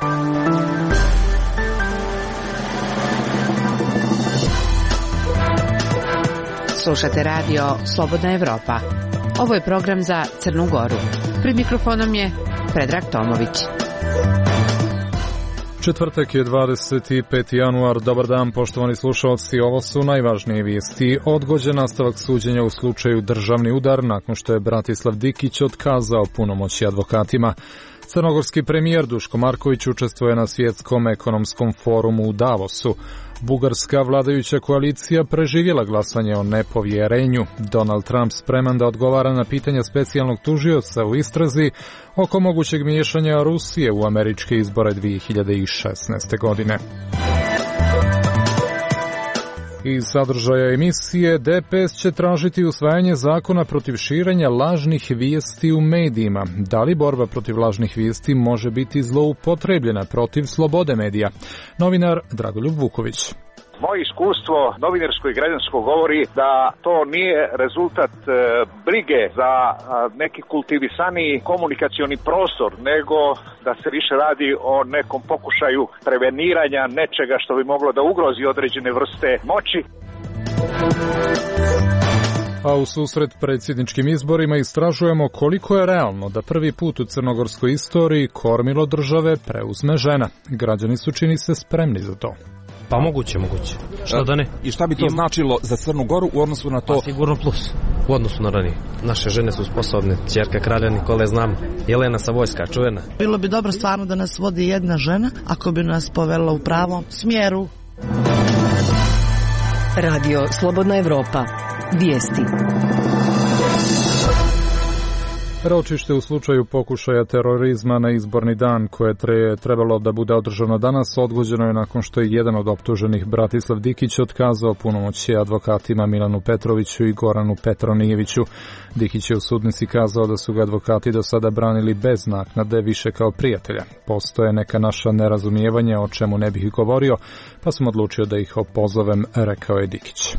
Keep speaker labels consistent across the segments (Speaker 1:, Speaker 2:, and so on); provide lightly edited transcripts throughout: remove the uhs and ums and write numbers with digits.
Speaker 1: Slušate radio Slobodna Evropa. Ovo je program za Crnu Goru. Pred mikrofonom je Predrag Tomović.
Speaker 2: Četvrtak je 25. januar. Dobar dan, poštovani slušalci. Ovo su najvažnije vijesti. Odgođen nastavak suđenja u slučaju državni udar nakon što je Bratislav Dikić otkazao punomoći advokatima. Crnogorski premijer Duško Marković učestvuje na svjetskom ekonomskom forumu u Davosu. Bugarska vladajuća koalicija preživjela glasanje o nepovjerenju. Donald Trump spreman da odgovara na pitanja specijalnog tužioca u istrazi oko mogućeg miješanja Rusije u američke izbore 2016. godine. Iz sadržaja emisije, DPS će tražiti usvajanje zakona protiv širenja lažnih vijesti u medijima. Da li borba protiv lažnih vijesti može biti zloupotrebljena protiv slobode medija? Novinar Dragoljub Vuković.
Speaker 3: Moje iskustvo novinarsko i građansko govori da to nije rezultat brige za neki kultivisaniji komunikacioni prostor, nego da se više radi o nekom pokušaju preveniranja nečega što bi moglo da ugrozi određene vrste moći.
Speaker 2: A u susret predsjedničkim izborima istražujemo koliko je realno da prvi put u crnogorskoj istoriji kormilo države preuzme žena. Građani su, čini se, spremni za to.
Speaker 4: Pa moguće. Što da ne?
Speaker 5: I šta bi to značilo za Crnu Goru u odnosu na to?
Speaker 4: Pa sigurno plus u odnosu na ranije. Naše žene su sposobne. Ćerka kralja Nikole znam. Jelena Savojska, čuvena.
Speaker 6: Bilo bi dobro stvarno da nas vodi jedna žena, ako bi nas povela u pravom smjeru.
Speaker 7: Radio Slobodna Evropa. Vijesti.
Speaker 2: Ročište u slučaju pokušaja terorizma na izborni dan, koje je trebalo da bude održano danas, odgođeno je nakon što je jedan od optuženih, Bratislav Dikić, otkazao punomoći advokatima Milanu Petroviću i Goranu Petronijeviću. Dikić je u sudnici kazao da su ga advokati do sada branili bez naknade, više kao prijatelja. Postoje neka naša nerazumijevanja o čemu ne bih govorio, pa sam odlučio da ih opozovem, rekao je Dikić.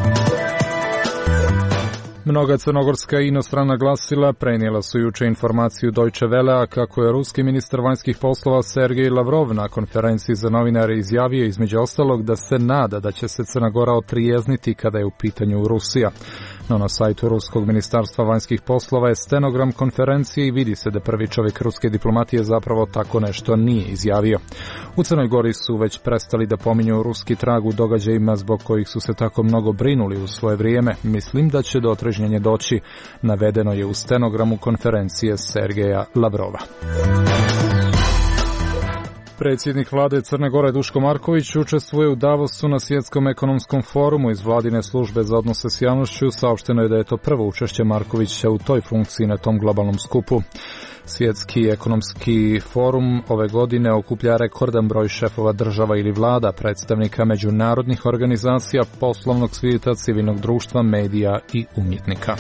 Speaker 2: Mnoga crnogorska i inostrana glasila prenijela su juče informaciju Deutsche Welle, kako je ruski ministar vanjskih poslova Sergej Lavrov na konferenciji za novinare izjavio između ostalog da se nada da će se Crna Gora otrijezniti kada je u pitanju Rusija. No na sajtu Ruskog ministarstva vanjskih poslova je stenogram konferencije i vidi se da prvi čovjek ruske diplomatije zapravo tako nešto nije izjavio. U Crnoj Gori su već prestali da pominju ruski trag u događajima zbog kojih su se tako mnogo brinuli u svoje vrijeme. Mislim da će do otrežnjenja doći, navedeno je u stenogramu konferencije Sergeja Lavrova. Predsjednik vlade Crne Gore Duško Marković učestvuje u Davosu na svjetskom ekonomskom forumu. Iz vladine službe za odnose s javnošću saopšteno je da je to prvo učešće Markovića u toj funkciji na tom globalnom skupu. Svjetski ekonomski forum ove godine okuplja rekordan broj šefova država ili vlada, predstavnika međunarodnih organizacija, poslovnog svijeta, civilnog društva, medija i umjetnika.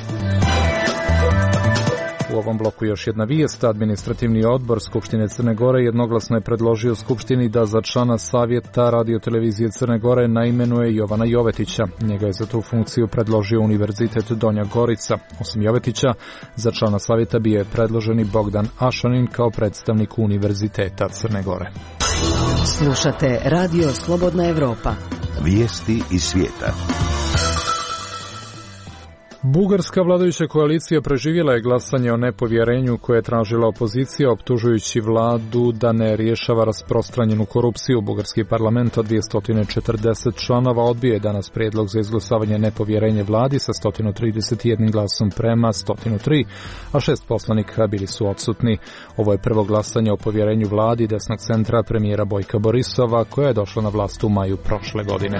Speaker 2: U ovom bloku još jedna vijest. Administrativni odbor Skupštine Crne Gore jednoglasno je predložio Skupštini da za člana Savjeta radiotelevizije Crne Gore naimenuje Jovana Jovetića. Njega je za tu funkciju predložio Univerzitet Donja Gorica. Osim Jovetića, za člana Savjeta bio je predložen i Bogdan Ašanin kao predstavnik Univerziteta Crne Gore.
Speaker 7: Slušate Radio Slobodna Evropa.
Speaker 8: Vijesti iz svijeta.
Speaker 2: Bugarska vladajuća koalicija preživjela je glasanje o nepovjerenju koje je tražila opozicija, optužujući vladu da ne rješava rasprostranjenu korupciju. Bugarski parlament od 240 članova odbio je danas prijedlog za izglasavanje nepovjerenja vladi sa 131 glasom prema 103, a 6 poslanika bili su odsutni. Ovo je prvo glasanje o povjerenju vladi desnog centra premijera Bojka Borisova, koja je došla na vlast u maju prošle godine.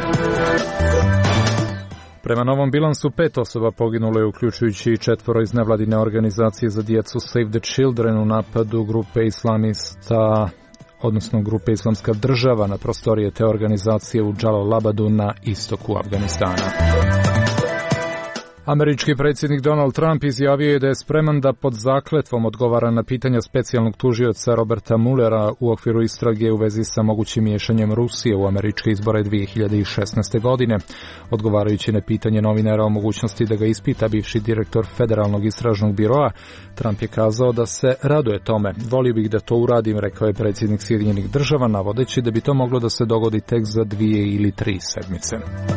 Speaker 2: Prema novom bilansu 5 osoba poginulo je, uključujući i 4 iz nevladine organizacije za djecu Save the Children u napadu grupe islamista, odnosno grupe Islamska država na prostorije te organizacije u Džalalabadu na istoku Afganistana. Američki predsjednik Donald Trump izjavio je da je spreman da pod zakletvom odgovara na pitanja specijalnog tužioca Roberta Muellera u okviru istrage u vezi sa mogućim miješanjem Rusije u američke izbore 2016. godine. Odgovarajući na pitanje novinara o mogućnosti da ga ispita bivši direktor Federalnog istražnog biroa, Trump je kazao da se raduje tome. Volio bih da to uradim, rekao je predsjednik Sjedinjenih Država, navodeći da bi to moglo da se dogodi tek za 2 ili 3 sedmice.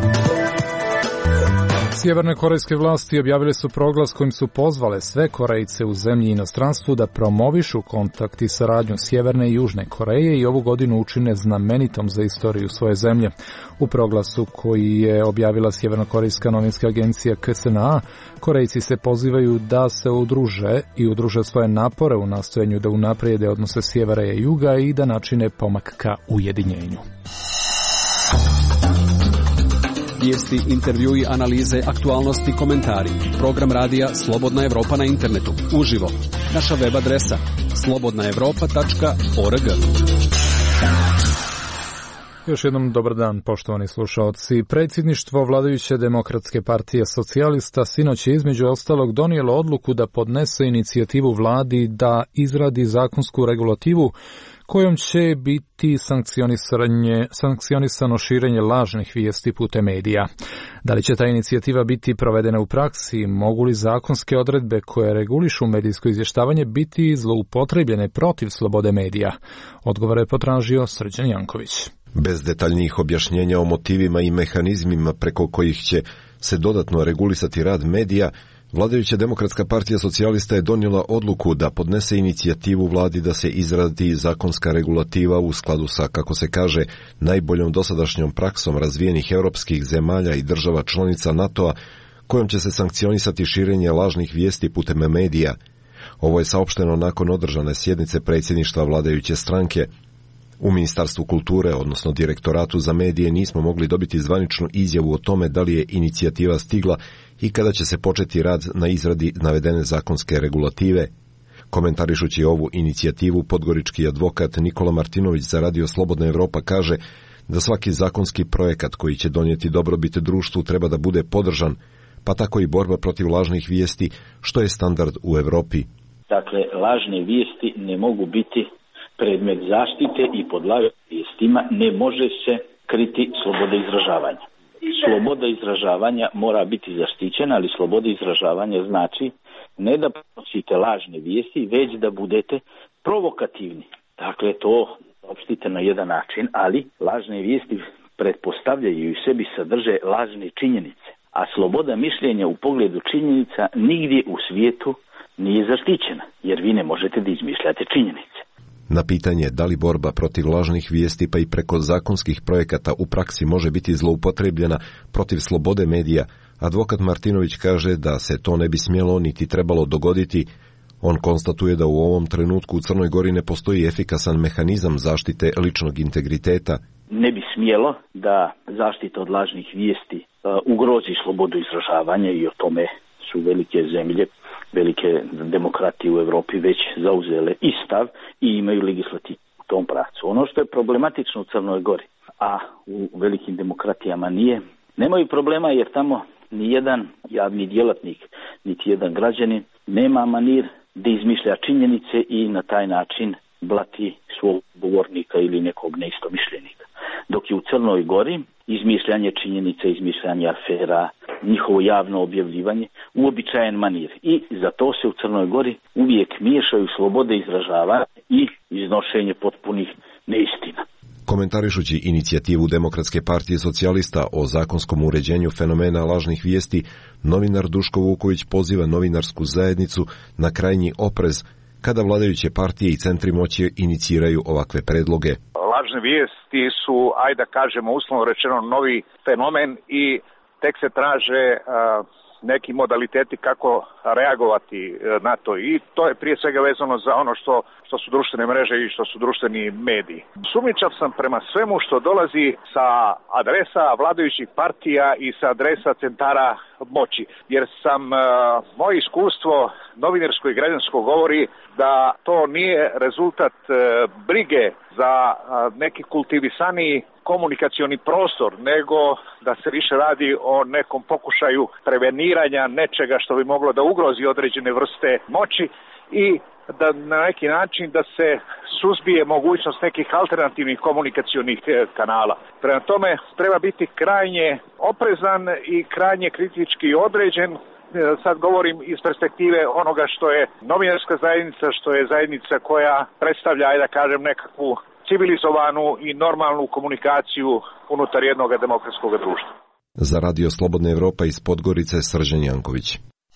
Speaker 2: Sjeverne korejske vlasti objavile su proglas kojim su pozvale sve Korejce u zemlji i inostranstvu da promovišu kontakt i saradnju Sjeverne i Južne Koreje i ovu godinu učine znamenitom za istoriju svoje zemlje. U proglasu koji je objavila sjevernokorejska novinska agencija KCNA, Korejci se pozivaju da se udruže svoje napore u nastojanju da unaprijede odnose sjevera i juga i da načine pomak ka ujedinjenju.
Speaker 9: Vijesti, intervjui, analize, aktualnosti, komentari. Program radija Slobodna Evropa na internetu. Uživo. Naša web adresa slobodnaevropa.org.
Speaker 2: Još jednom dobar dan, poštovani slušaoci. Predsjedništvo vladajuće Demokratske partije socijalista sinoć je između ostalog donijelo odluku da podnese inicijativu vladi da izradi zakonsku regulativu kojom će biti sankcionisano širenje lažnih vijesti putem medija. Da li će ta inicijativa biti provedena u praksi? Mogu li zakonske odredbe koje regulišu medijsko izvještavanje biti zloupotrebljene protiv slobode medija? Odgovor je potražio Srđan Janković.
Speaker 10: Bez detaljnijih objašnjenja o motivima i mehanizmima preko kojih će se dodatno regulisati rad medija, vladajuća Demokratska partija socijalista je donijela odluku da podnese inicijativu vladi da se izradi zakonska regulativa u skladu sa, kako se kaže, najboljom dosadašnjom praksom razvijenih europskih zemalja i država članica NATO-a, kojom će se sankcionisati širenje lažnih vijesti putem medija. Ovo je saopšteno nakon održane sjednice predsjedništva vladajuće stranke. U Ministarstvu kulture, odnosno Direktoratu za medije, nismo mogli dobiti zvaničnu izjavu o tome da li je inicijativa stigla i kada će se početi rad na izradi navedene zakonske regulative. Komentarišući ovu inicijativu, podgorički advokat Nikola Martinović za Radio Slobodna Evropa kaže da svaki zakonski projekat koji će donijeti dobrobit društvu treba da bude podržan, pa tako i borba protiv lažnih vijesti, što je standard u Evropi.
Speaker 11: Dakle, lažne vijesti ne mogu biti predmet zaštite i pod lažnim vijestima ne može se kriti sloboda izražavanja. Sloboda izražavanja mora biti zaštićena, ali sloboda izražavanja znači ne da prenosite lažne vijesti, već da budete provokativni. Dakle, to opštite na jedan način, ali lažne vijesti pretpostavljaju i u sebi sadrže lažne činjenice. A sloboda mišljenja u pogledu činjenica nigdje u svijetu nije zaštićena, jer vi ne možete da izmišljate činjenice.
Speaker 10: Na pitanje da li borba protiv lažnih vijesti pa i preko zakonskih projekata u praksi može biti zloupotrebljena protiv slobode medija, advokat Martinović kaže da se to ne bi smjelo niti trebalo dogoditi. On konstatuje da u ovom trenutku u Crnoj Gori ne postoji efikasan mehanizam zaštite ličnog integriteta.
Speaker 11: Ne bi smjelo da zaštita od lažnih vijesti ugrozi slobodu izražavanja i o tome su velike zemlje, velike demokratije u Evropi već zauzele i stav i imaju legislativu u tom pravcu. Ono što je problematično u Crnoj Gori, a u velikim demokratijama nije, nemaju problema jer tamo ni jedan javni djelatnik, niti jedan građanin nema manir da izmišlja činjenice i na taj način blati svog govornika ili nekog neistomišljenika. Dok je u Crnoj Gori izmišljanje činjenica, izmišljanje afera, njihovo javno objavljivanje uobičajen manir. I za to se u Crnoj Gori uvijek miješaju slobode izražavanja i iznošenje potpunih neistina.
Speaker 10: Komentarišući inicijativu Demokratske partije socijalista o zakonskom uređenju fenomena lažnih vijesti, novinar Duško Vuković poziva novinarsku zajednicu na krajnji oprez kada vladajuće partije i centri moći iniciraju ovakve predloge.
Speaker 3: Lažne vijesti su, ajde da kažemo uslovno rečeno, novi fenomen i tek se traže neki modaliteti kako reagovati na to i to je prije svega vezano za ono što su društvene mreže i što su društveni mediji. Sumnjičav sam prema svemu što dolazi sa adresa vladajućih partija i sa adresa centara moći, jer sam moje iskustvo novinarsko i građansko govori da to nije rezultat brige za neki kultivisaniji komunikacioni prostor, nego da se više radi o nekom pokušaju preveniranja nečega što bi moglo da ugrozi određene vrste moći i da na neki način da se suzbije mogućnost nekih alternativnih komunikacionih kanala. Prema tome treba biti krajnje oprezan i krajnje kritički određen. Sad govorim iz perspektive onoga što je novinarska zajednica, što je zajednica koja predstavlja, da kažem, nekakvu civilizovanu i normalnu komunikaciju unutar jednog demokratskog društva.
Speaker 10: Za Radio Slobodna Evropa iz Podgorice, Srđan Janković.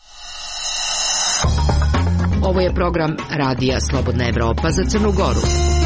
Speaker 1: Ovo je program Radija Slobodna Evropa za Crnu Goru.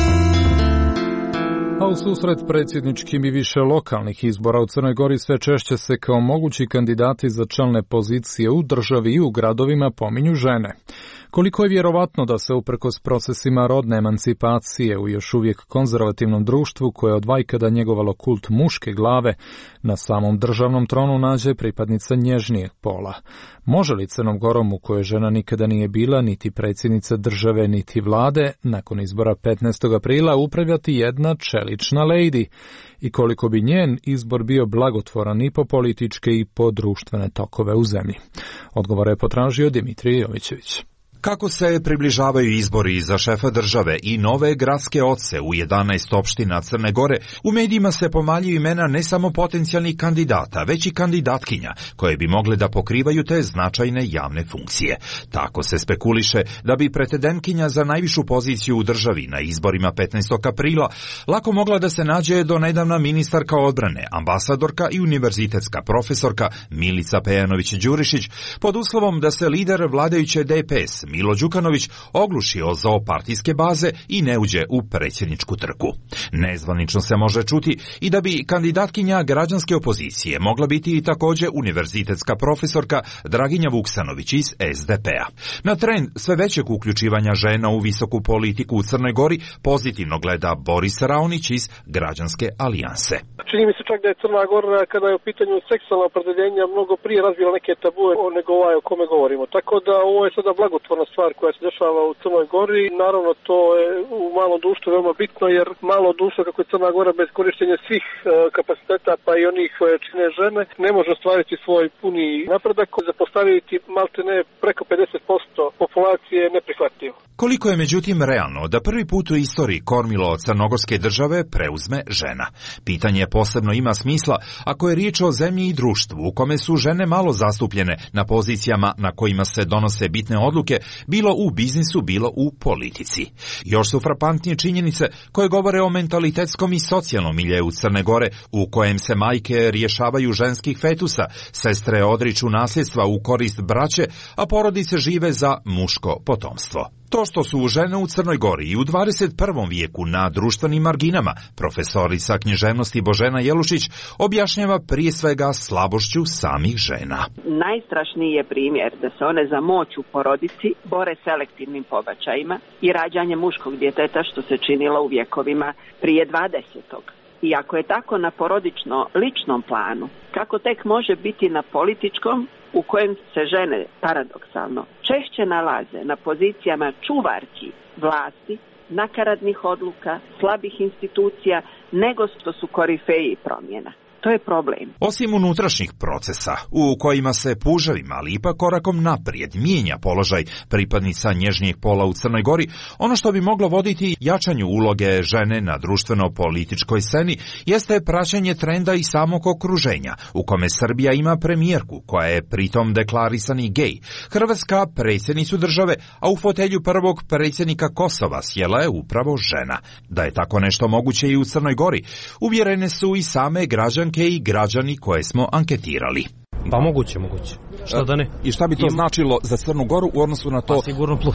Speaker 2: A u susret predsjedničkim i više lokalnih izbora u Crnoj Gori sve češće se kao mogući kandidati za čelne pozicije u državi i u gradovima pominju žene. Koliko je vjerovatno da se uprkos procesima rodne emancipacije u još uvijek konzervativnom društvu koje je od vajkada njegovalo kult muške glave, na samom državnom tronu nađe pripadnica nježnijeg pola? Može li Crnom Gorom, u kojoj žena nikada nije bila niti predsjednica države niti vlade, nakon izbora 15. aprila upravljati jedna čelična lejdi? I koliko bi njen izbor bio blagotvoran i po političke i po društvene tokove u zemlji? Odgovor je potražio Dimitrij Jovićević.
Speaker 12: Kako se približavaju izbori za šefa države i nove gradske oce u 11 opština Crne Gore, u medijima se pomaljuju imena ne samo potencijalnih kandidata, već i kandidatkinja, koje bi mogle da pokrivaju te značajne javne funkcije. Tako se spekuliše da bi pretendentkinja za najvišu poziciju u državi na izborima 15. aprila lako mogla da se nađe do nedavna ministarka odbrane, ambasadorka i univerzitetska profesorka Milica Pejanović-Đurišić, pod uslovom da se lider vladajuće DPS Milo Đukanović ogluši o zoopartijske baze i ne uđe u predsjedničku trku. Nezvanično se može čuti i da bi kandidatkinja građanske opozicije mogla biti i također univerzitetska profesorka Draginja Vuksanović iz SDP-a. Na trend sve većeg uključivanja žena u visoku politiku u Crnoj Gori pozitivno gleda Boris Raonić iz Građanske alijanse.
Speaker 13: Čini mi se čak da je Crna Gora, kada je u pitanju seksualno opredeljenja, mnogo prije razvila neke tabue nego o kome govorimo. Tako da ovo je sada blagotvorna stvar koja se dešava u Crnoj Gori. Naravno, to je u malom društvu veoma bitno, jer malo društvo kako je Crna Gora bez korištenja svih kapaciteta, pa i onih koje čine žene, ne može ostvariti svoj puni napredak. Zapostaviti maltene preko 50% populacije je neprihvatljivo.
Speaker 12: Koliko je međutim realno da prvi put u istoriji kormilo crnogorske države preuzme žena? Pitanje posebno ima smisla ako je riječ o zemlji i društvu u kome su žene malo zastupljene na pozicijama na kojima se donose bitne odluke, bilo u biznisu, bilo u politici. Još su frapantnije činjenice koje govore o mentalitetskom i socijalnom miljeu Crne Gore, u kojem se majke rješavaju ženskih fetusa, sestre odriču nasljedstva u korist braće, a porodice žive za muško potomstvo. To što su žene u Crnoj Gori i u 21. vijeku na društvenim marginama, profesorica književnosti Božena Jelušić objašnjava prije svega slabošću samih žena.
Speaker 14: Najstrašniji je primjer da se one za moć u porodici bore selektivnim pobačajima i rađanjem muškog djeteta, što se činilo u vjekovima prije 20. I ako je tako na porodično-ličnom planu, kako tek može biti na političkom, u kojem se žene, paradoksalno, češće nalaze na pozicijama čuvarki vlasti, nakaradnih odluka, slabih institucija, nego što su korifeji promjena. To je problem.
Speaker 12: Osim unutrašnjih procesa, u kojima se puževim, ali ipak korakom naprijed mijenja položaj pripadnica nježnijeg pola u Crnoj Gori, ono što bi moglo voditi jačanju uloge žene na društveno-političkoj sceni jeste praćenje trenda i samog okruženja, u kome Srbija ima premijerku, koja je pritom deklarisani gej, Hrvatska predsjednicu države, a u fotelju prvog predsjednika Kosova sjela je upravo žena. Da je tako nešto moguće i u Crnoj Gori, uvjerene su i same građanke i građani koje smo anketirali.
Speaker 4: Pa moguće. Što da ne?
Speaker 5: I šta bi to značilo za Crnu Goru u odnosu na to?
Speaker 4: Pa sigurno plus.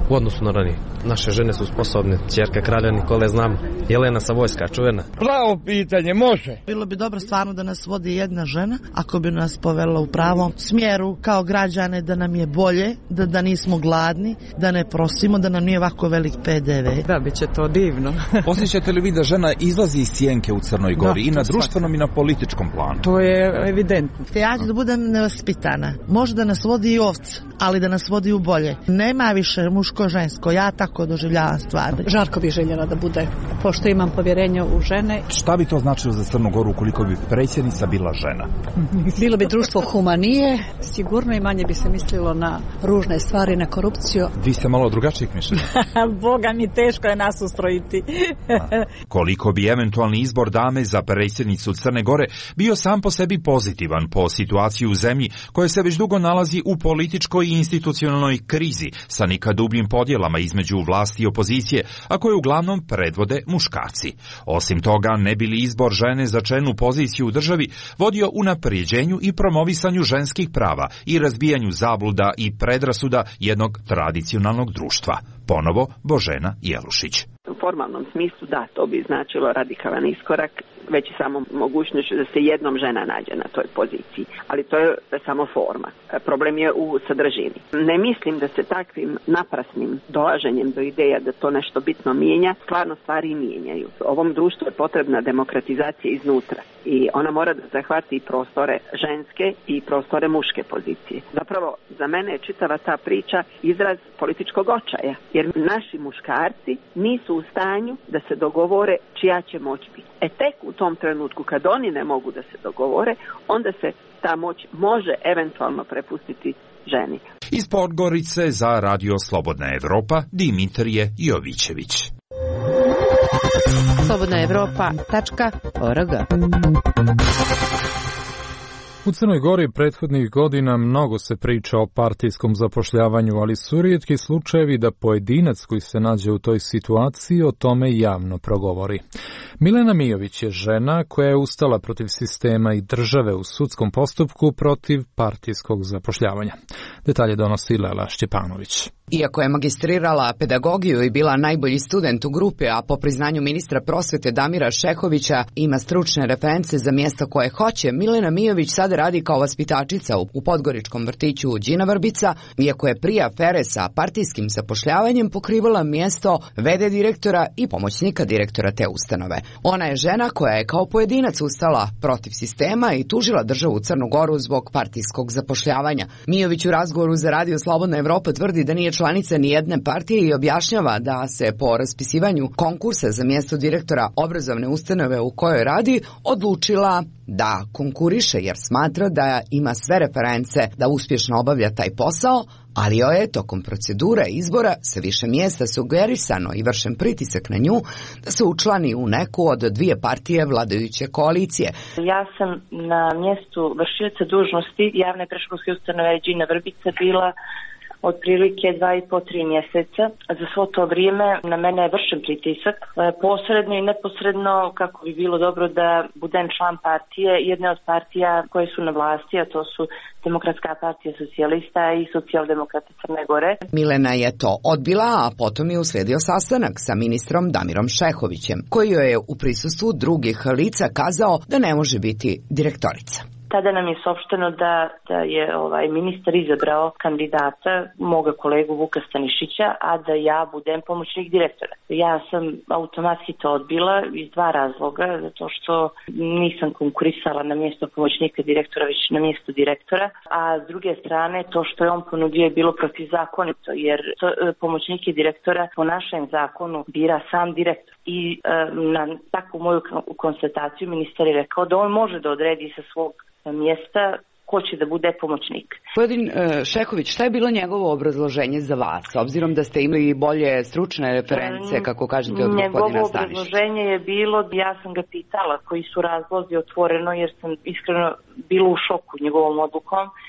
Speaker 4: u odnosu na ranije. Naše žene su sposobne, ćerka kralja Nikole znam, Jelena Savojska, čuvena.
Speaker 15: Pravo pitanje, može.
Speaker 6: Bilo bi dobro stvarno da nas vodi jedna žena, ako bi nas povela u pravom smjeru kao građane, da nam je bolje, da nismo gladni, da ne prosimo, da nam nije ovako velik PDV.
Speaker 16: Da, bit će to divno.
Speaker 5: Osjećate li vi da žena izlazi iz sjenke u Crnoj Gori i na društvenom i na političkom planu?
Speaker 16: To je evidentno.
Speaker 6: Ja ću da budem nevaspitana. Može da nas vodi i ovca, ali da nas vodi u bolje. Nema više muško-žensko, ja tako doživljavam stvari.
Speaker 17: Žarko bi željela da bude, pošto imam povjerenje u žene.
Speaker 5: Šta bi to značilo za Crnu Goru ukoliko bi predsjednica bila žena?
Speaker 17: Bilo bi društvo humanije, sigurno i manje bi se mislilo na ružne stvari, na korupciju.
Speaker 5: Vi ste malo drugačijeg mišljenja.
Speaker 17: Boga mi, teško je nas ustrojiti.
Speaker 12: Koliko bi eventualni izbor dame za predsjednicu Crne Gore bio sam po sebi pozitivan po situaciji u zemlji koja se već dugo nalazi u političkoj i institucionalnoj krizi sa nikad dubljim podjelama između vlasti i opozicije, a koje uglavnom predvode muškarci. Osim toga, ne bi li izbor žene za čelnu poziciju u državi vodio unapređenju i promovisanju ženskih prava i razbijanju zabluda i predrasuda jednog tradicionalnog društva. Ponovo Božena Jelušić.
Speaker 14: U formalnom smislu da, to bi značilo radikalan iskorak, već i samo mogućnost da se jednom žena nađe na toj poziciji. Ali to je samo forma. Problem je u sadržini. Ne mislim da se takvim naprasnim dolaženjem do ideja da to nešto bitno mijenja, stvarno stvari mijenjaju. Ovom društvu je potrebna demokratizacija iznutra i ona mora da zahvati i prostore ženske i prostore muške pozicije. Zapravo, za mene je čitava ta priča izraz političkog očaja, jer naši muškarci nisu u stanju da se dogovore čija će moć biti. Tek u tom trenutku kad oni ne mogu da se dogovore, onda se ta moć može eventualno prepustiti ženi.
Speaker 12: Iz Podgorice za Radio Slobodna Evropa Dimitrije Jovićević.
Speaker 1: slobodnaevropa.org.
Speaker 2: U Crnoj Gori prethodnih godina mnogo se priča o partijskom zapošljavanju, ali su rijetki slučajevi da pojedinac koji se nađe u toj situaciji o tome javno progovori. Milena Mijović je žena koja je ustala protiv sistema i države u sudskom postupku protiv partijskog zapošljavanja. Detalje donosi Lela Šćepanović.
Speaker 18: Iako je magistrirala pedagogiju i bila najbolji student u grupi, a po priznanju ministra prosvete Damira Šehovića ima stručne reference za mjesto koje hoće, Milena Mijović sada radi kao vaspitačica u podgoričkom vrtiću Đina Vrbica, iako je prije afere sa partijskim zapošljavanjem pokrivala mjesto v.d. direktora i pomoćnika direktora te ustanove. Ona je žena koja je kao pojedinac ustala protiv sistema i tužila državu Crnu Goru zbog partijskog zapošljavanja. Mijović u razgovoru za Radio Slobodna Evropa tvrdi da nije članica nijedne partije i objašnjava da se po raspisivanju konkursa za mjesto direktora obrazovne ustanove u kojoj radi odlučila da konkuriše jer smatra da ima sve reference da uspješno obavlja taj posao, ali joj je tokom procedure izbora sa više mjesta sugerisano i vršen pritisak na nju da se učlani u neku od dvije partije vladajuće koalicije.
Speaker 19: Ja sam na mjestu vršioca dužnosti javne predškolske ustanove Đina Vrbica bila otprilike 2,5-3 mjeseca. Za svo to vrijeme na mene je vršen pritisak, posredno i neposredno, kako bi bilo dobro da budem član partije, jedne od partija koje su na vlasti, a to su Demokratska partija socijalista i Socijaldemokrati Crne Gore.
Speaker 18: Milena je to odbila, a potom je uslijedio sastanak sa ministrom Damirom Šehovićem, koji joj je u prisustvu drugih lica kazao da ne može biti direktorica.
Speaker 19: Tada nam je saopšteno da je ministar izabrao kandidata, moga kolegu Vuka Stanišića, a da ja budem pomoćnik direktora. Ja sam automatski to odbila iz dva razloga, zato što nisam konkurisala na mjesto pomoćnika direktora, već na mjesto direktora, a s druge strane to što je on ponudio je bilo protivzakonito, jer pomoćnike direktora po našem zakonu bira sam direktor. I na takvu moju konstataciju ministar je rekao da on može da odredi sa svog mjesta ko će da bude pomoćnik.
Speaker 18: Gospodin Šehović, šta je bilo njegovo obrazloženje za vas, obzirom da ste imali bolje stručne reference, kako kažete, od gospodina Stanišića?
Speaker 19: Njegovo obrazloženje je bilo, ja sam ga pitala koji su razlozi otvoreno, jer sam iskreno bila u šoku njegovom odlukom.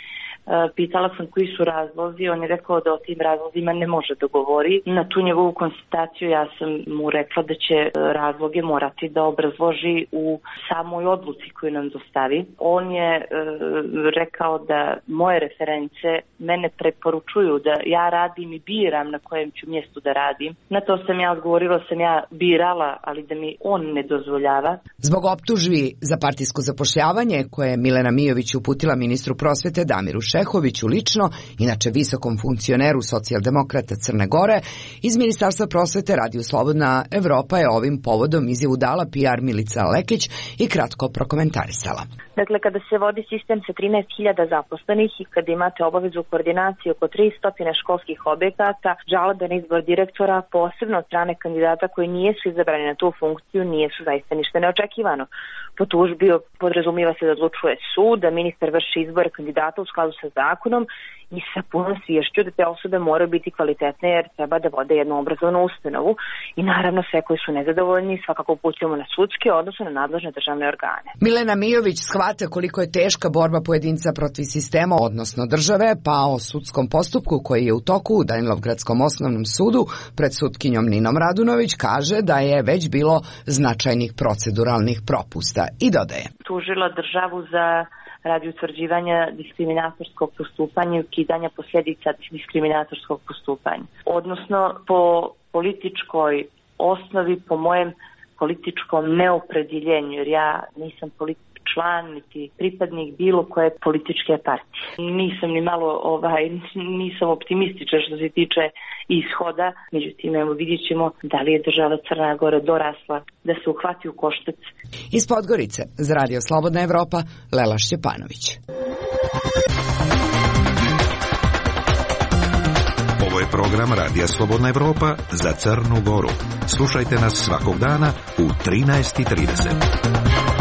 Speaker 19: pitala sam koji su razlozi, on je rekao da o tim razlozima ne može da govori. Na tu njegovu konstataciju ja sam mu rekla da će razloge morati da obrazloži u samoj odluci koju nam dostavi. On je rekao da moje reference mene preporučuju da ja radim i biram na kojem ću mjestu da radim. Na to sam ja odgovorila, sam ja birala, ali da mi on ne dozvoljava.
Speaker 18: Zbog optužbi za partijsko zapošljavanje koje je Milena Mijović uputila ministru prosvete Damiru Šehoviću lično, inače visokom funkcioneru socijaldemokrata Crne Gore, iz Ministarstva prosvete Radio Slobodna Evropa je ovim povodom izjavu dala PR Milica Lekić i kratko prokomentarisala.
Speaker 20: Dakle, kada se vodi sistem sa 13.000 zaposlenih i kada imate obavezu koordinacije oko 300 školskih objekata, žalbe na izbor direktora, posebno od strane kandidata koji nisu izabrani na tu funkciju, nije su zaista ništa neočekivano. Po tužbi podrazumijeva se da odlučuje sud, da ministar vrši izbor kandidata u skladu sa zakonom i sa punom sviješću da te osobe moraju biti kvalitetne jer treba da vode jednu obrazovnu ustanovu i naravno sve koji su nezadovoljni svakako upućujemo na sudske, odnosno na nadležne državne organe.
Speaker 18: Milena Mijović shvata koliko je teška borba pojedinca protiv sistema, odnosno države, pa o sudskom postupku koji je u toku u Danilovgradskom osnovnom sudu pred sutkinjom Ninom Radunović kaže da je već bilo značajnih proceduralnih propusta i dodaje.
Speaker 20: Tužila državu za radi utvrđivanja diskriminatorskog postupanja i ukidanja posljedica diskriminatorskog postupanja. Odnosno po političkoj osnovi, po mojem političkom neopredjeljenju, jer ja nisam član niti pripadnik bilo koje političke partije. Nisam ni malo nisam optimističan što se tiče ishoda, međutim evo vidjet ćemo da li je država Crna Gora dorasla da se uhvati u koštac.
Speaker 18: Iz Podgorice za Radio Slobodna Evropa, Lela Šćepanović.
Speaker 8: Ovo je program Radija Slobodna Evropa za Crnu Goru. Slušajte nas svakog dana u 13:30.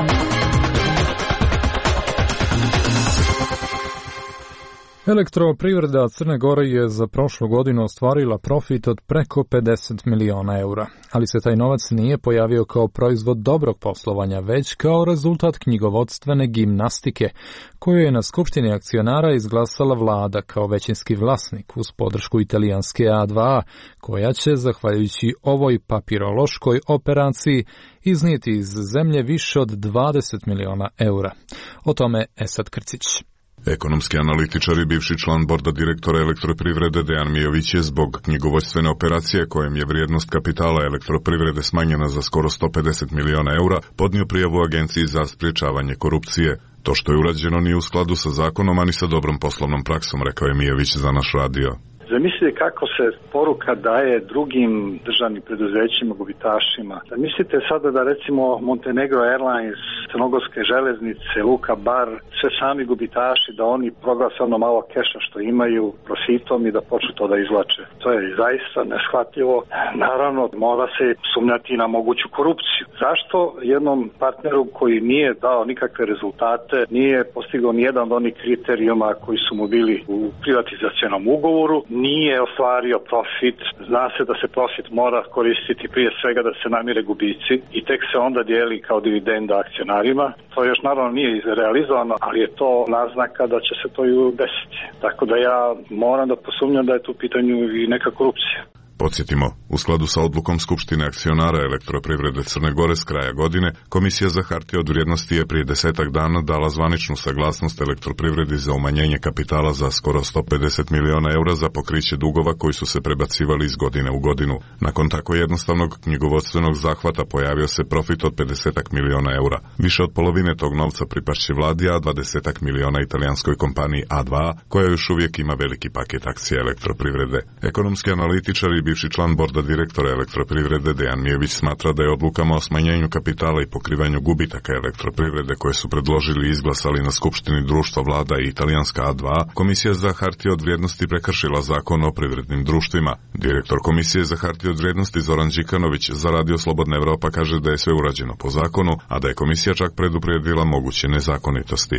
Speaker 2: Elektroprivreda Crne Gore je za prošlu godinu ostvarila profit od preko 50 miliona eura, ali se taj novac nije pojavio kao proizvod dobrog poslovanja, već kao rezultat knjigovodstvene gimnastike, koju je na Skupštini akcionara izglasala vlada kao većinski vlasnik uz podršku italijanske A2A, koja će, zahvaljujući ovoj papirološkoj operaciji, iznijeti iz zemlje više od 20 miliona eura. O tome Esad Krcić.
Speaker 21: Ekonomski analitičar i bivši član borda direktora Elektroprivrede Dejan Mijović je zbog knjigovodstvene operacije kojem je vrijednost kapitala Elektroprivrede smanjena za skoro 150 miliona eura podnio prijavu Agenciji za sprječavanje korupcije. To što je urađeno nije u skladu sa zakonom, ani sa dobrom poslovnom praksom, rekao je Mijović za naš radio.
Speaker 22: Zamislite kako se poruka daje drugim državnim preduzećima, gubitašima. Zamislite sada da recimo Montenegro Airlines, Crnogorske železnice, Luka Bar, sve sami gubitaši, da oni proglase ono malo keša što imaju profitom i da počnu to da izvlače. To je zaista neshvatljivo. Naravno, mora se sumnjati na moguću korupciju. Zašto jednom partneru koji nije dao nikakve rezultate, nije postigao nijedan od onih kriterijuma koji su mu bili u privatizacionom ugovoru, nije ostvario profit? Zna se da se profit mora koristiti prije svega da se namire gubici i tek se onda dijeli kao dividenda akcionarima. To još naravno nije realizovano, ali je to naznaka da će se to i desiti. Tako da ja moram da posumnjam da je tu u pitanju i neka korupcija.
Speaker 21: Podsjetimo, u skladu sa odlukom Skupštine akcionara Elektroprivrede Crne Gore s kraja godine, Komisija za hartije od vrijednosti je prije 10 dana dala zvaničnu saglasnost Elektroprivredi za umanjenje kapitala za skoro 150 miliona eura za pokriće dugova koji su se prebacivali iz godine u godinu. Nakon tako jednostavnog knjigovodstvenog zahvata pojavio se profit od 50 miliona eura. Više od polovine tog novca pripašće vladi, a 20 miliona italijanskoj kompaniji A2A, koja još uvijek ima veliki paket akcija Elektroprivrede. Ekonomski analitičar i bivši član borda direktora Elektroprivrede Dejan Mijović smatra da je odlukama o smanjenju kapitala i pokrivanju gubitaka Elektroprivrede koje su predložili i izglasali na Skupštini društva vlada i italijanska A2A, Komisija za hartije od vrijednosti prekršila zakon o privrednim društvima. Direktor Komisije za hartije od vrijednosti Zoran Đikanović za Radio Slobodna Evropa kaže da je sve urađeno po zakonu, a da je komisija čak preduprijedila moguće nezakonitosti.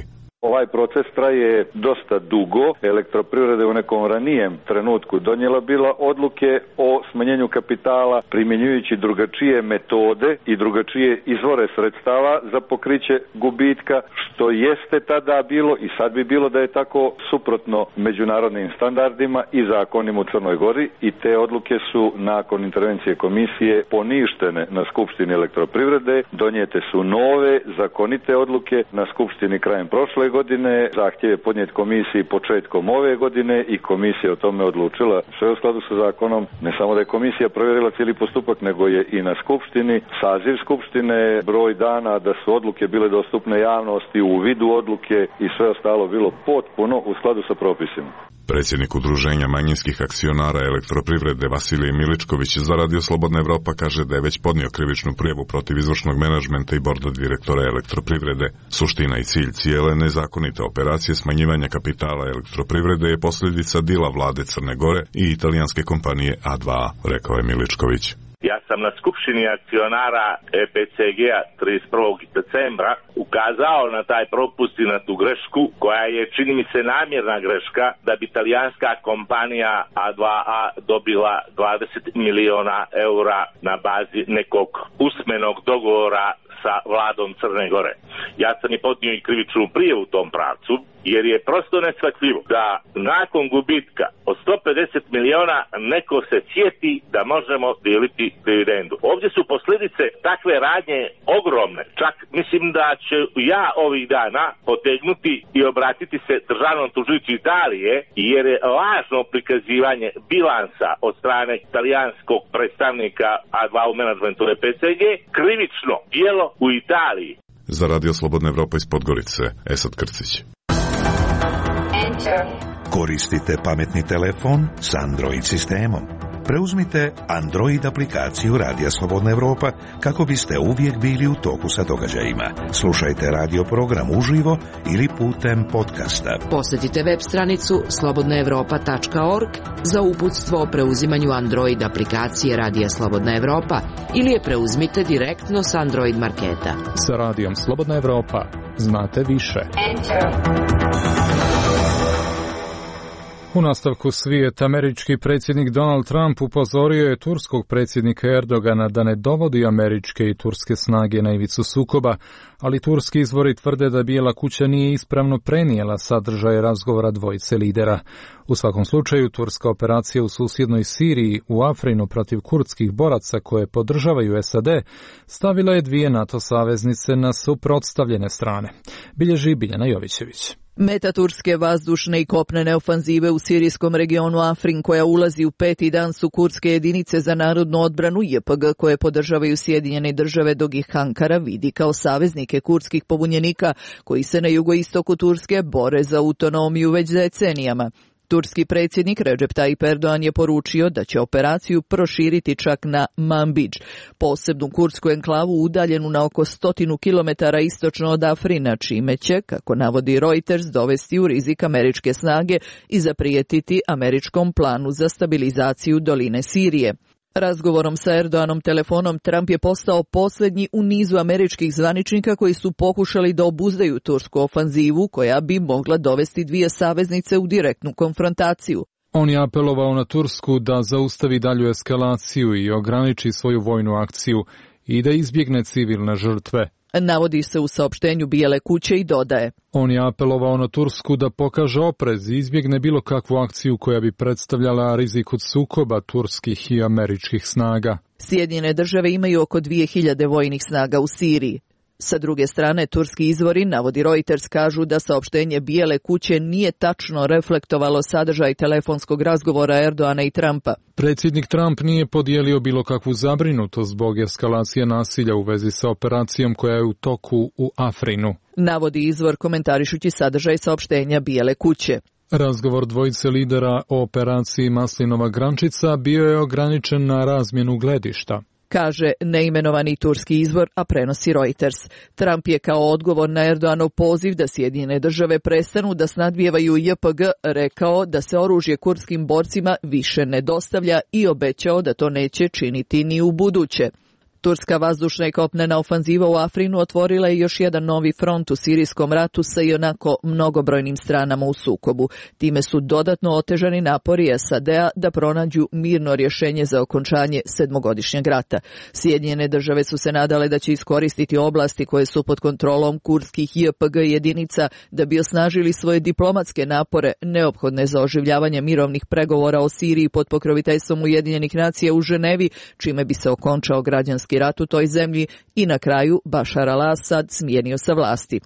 Speaker 7: Ovaj proces traje dosta dugo. Elektroprivreda je u nekom ranijem trenutku donijela bila odluke o smanjenju kapitala primjenjujući drugačije metode i drugačije izvore sredstava za pokriće gubitka, što jeste tada bilo i sad bi bilo da je tako suprotno međunarodnim standardima i zakonima u Crnoj Gori, i te odluke su nakon intervencije komisije poništene na Skupštini Elektroprivrede. Donijete su nove zakonite odluke na Skupštini krajem prošle godine. Zahtjev je podnijet komisiji početkom ove godine i komisija o tome odlučila sve u skladu sa zakonom. Ne samo da je komisija provjerila cijeli postupak, nego je i na Skupštini saziv Skupštine, broj dana da su odluke bile dostupne javnosti, u vidu odluke i sve ostalo bilo potpuno u skladu sa propisima.
Speaker 21: Predsjednik Udruženja manjinskih akcionara Elektroprivrede Vasilij Miličković za Radio Slobodna Evropa kaže da je već podnio krivičnu prijavu protiv izvršnog menadžmenta i borda direktora Elektroprivrede. Suština i cilj cijele nezakonite operacije smanjivanja kapitala Elektroprivrede je posljedica dila vlade Crne Gore i italijanske kompanije A2A, rekao je Miličković.
Speaker 9: Ja sam na skupštini akcionara EPCG-a 31. decembra ukazao na taj propust i na tu grešku, koja je, čini mi se, namjerna greška, da bi italijanska kompanija A2A dobila 20 miliona eura na bazi nekog usmenog dogovora sa vladom Crne Gore. Ja sam i podnio i krivičnu prijavu u tom pravcu, jer je prosto neshvatljivo da nakon gubitka od 150 miliona neko se sjeti da možemo dijeliti dividendu. Ovdje su posljedice takve radnje ogromne. Čak mislim da će ja ovih dana potegnuti i obratiti se državnom tužilaštvu Italije, jer je lažno prikazivanje bilansa od strane italijanskog predstavnika A2 u menadžmentu EPCG krivično djelo u Italiji.
Speaker 21: Za Radio Slobodna Evropa iz Podgorice, Esad Krcić.
Speaker 8: Koristite pametni telefon s Android sistemom. Preuzmite Android aplikaciju Radija Slobodna Evropa kako biste uvijek bili u toku sa događajima. Slušajte radio program uživo ili putem podcasta.
Speaker 23: Posjetite web stranicu slobodnaevropa.org za uputstvo o preuzimanju Android aplikacije Radija Slobodna Evropa ili je preuzmite direktno s Android marketa.
Speaker 2: Sa Radijom Slobodna Evropa znate više. U nastavku svijeta, američki predsjednik Donald Trump upozorio je turskog predsjednika Erdogana da ne dovodi američke i turske snage na ivicu sukoba, ali turski izvori tvrde da Bijela kuća nije ispravno prenijela sadržaj razgovora dvojice lidera. U svakom slučaju, turska operacija u susjednoj Siriji u Afrinu protiv kurdskih boraca koje podržavaju SAD stavila je dvije NATO saveznice na suprotstavljene strane. Bilježi Biljana Jovićević.
Speaker 24: Meta turske vazdušne i kopnene ofanzive u sirijskom regionu Afrin, koja ulazi u peti dan, su kurdske jedinice za narodnu odbranu JPG, koje podržavaju Sjedinjene države, dok ih Ankara vidi kao saveznike kurdskih pobunjenika koji se na jugoistoku Turske bore za autonomiju već decenijama. Turski predsjednik Recep Tayyip Erdogan je poručio da će operaciju proširiti čak na Manbidž, posebnu kurdsku enklavu udaljenu na oko 100 kilometara istočno od Afrina, čime će, kako navodi Reuters, dovesti u rizik američke snage i zaprijetiti američkom planu za stabilizaciju doline Sirije. Razgovorom sa Erdoganom telefonom Trump je postao posljednji u nizu američkih zvaničnika koji su pokušali da obuzdaju tursku ofanzivu koja bi mogla dovesti dvije saveznice u direktnu konfrontaciju.
Speaker 2: On je apelovao na Tursku da zaustavi dalju eskalaciju i ograniči svoju vojnu akciju i da izbjegne civilne žrtve.
Speaker 24: Navodi se u saopštenju Bijele kuće i dodaje:
Speaker 2: on je apelovao na Tursku da pokaže oprez i izbjegne bilo kakvu akciju koja bi predstavljala rizik od sukoba turskih i američkih snaga.
Speaker 24: Sjedinjene države imaju oko 2000 vojnih snaga u Siriji. Sa druge strane, turski izvori, navodi Reuters, kažu da saopštenje Bijele kuće nije tačno reflektovalo sadržaj telefonskog razgovora Erdogana i Trumpa.
Speaker 2: Predsjednik Trump nije podijelio bilo kakvu zabrinutost zbog eskalacije nasilja u vezi sa operacijom koja je u toku u Afrinu,
Speaker 24: navodi izvor komentarišući sadržaj saopštenja Bijele kuće.
Speaker 2: Razgovor dvojice lidera o operaciji Maslinova grančica bio je ograničen na razmjenu gledišta,
Speaker 24: kaže neimenovani turski izvor, a prenosi Reuters. Trump je kao odgovor na Erdoganov poziv da Sjedinjene države prestanu da snadbijevaju JPG rekao da se oružje kurdskim borcima više ne dostavlja i obećao da to neće činiti ni u buduće. Turska vazdušna i kopnena ofanziva u Afrinu otvorila je još jedan novi front u sirijskom ratu sa ionako mnogobrojnim stranama u sukobu. Time su dodatno otežani napori SAD-a da pronađu mirno rješenje za okončanje sedmogodišnjeg rata. Sjedinjene države su se nadale da će iskoristiti oblasti koje su pod kontrolom kurdskih JPG jedinica da bi osnažili svoje diplomatske napore neophodne za oživljavanje mirovnih pregovora o Siriji pod pokroviteljstvom Ujedinjenih nacija u Ženevi, čime bi se okončao građanski rat u toj zemlji i na kraju Bašar al-Asad smijenio sa vlasti.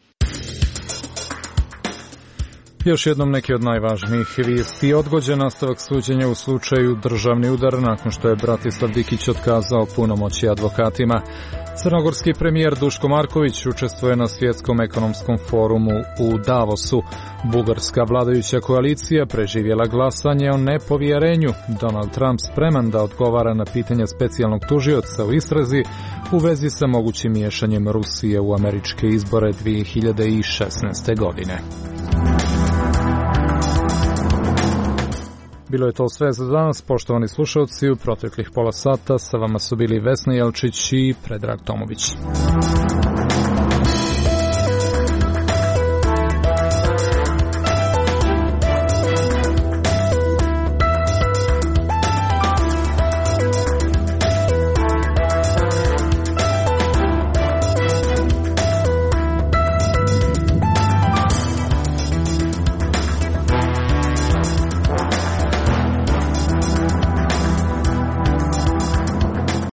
Speaker 2: Još jednom neki od najvažnijih vijesti. Odgođen nastavak suđenja u slučaju državni udar nakon što je Bratislav Dikić otkazao punomoći advokatima. Crnogorski premijer Duško Marković učestvuje na svjetskom ekonomskom forumu u Davosu. Bugarska vladajuća koalicija preživjela glasanje o nepovjerenju. Donald Trump spreman da odgovara na pitanja specijalnog tužioca u istrazi u vezi sa mogućim miješanjem Rusije u američke izbore 2016. godine. Bilo je to sve za danas, poštovani slušalci. U proteklih pola sata sa vama su bili Vesna Jelčić i Predrag Tomović.